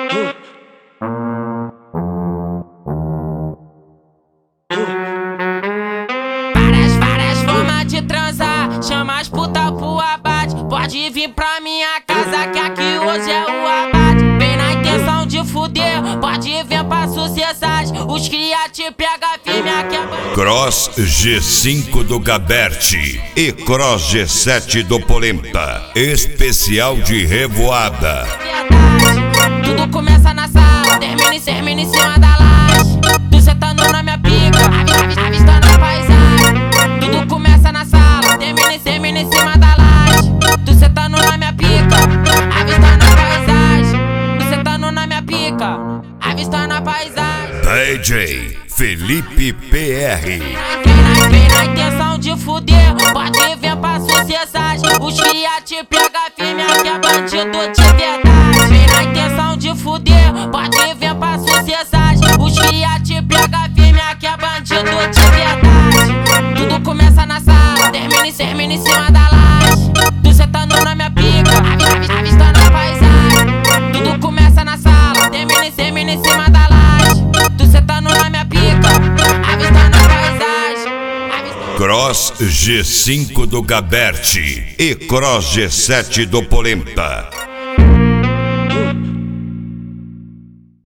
Várias formas de transar, chama as puta pro abate. Pode vir pra minha casa que aqui hoje é o abate. Vem na intenção de fuder, pode vir pra sucessagem. Os cria te pega firme aqui é Cross G5 do Gabert e Cross G7 do Polenta. Especial de revoada. Tudo começa na sala, termina em cima da laje. Tu sentando na minha pica, avistando a paisagem. Tudo começa na sala, termina em cima da laje. Tu sentando na minha pica, avistando a paisagem. Tu sentando na minha pica, avistando a paisagem. DJ Felipe PR. Vem na intenção de fuder, pode vir pra sucessagem. Os cria te pega firme, aqui é bandido de verdade. Vem na intenção de fuder, pode vir pra sucessagem. Os cria te pega firme, aqui é bandido de verdade. Tudo começa na sala, termina em cima da laje. Tu sentando na minha pica, avistando a paisagem. Tudo começa na sala, termina em cima da laje. Tu sentando na minha pica, avistando a paisagem. Cross G5 do Gabert e Cross G7 do Polenta.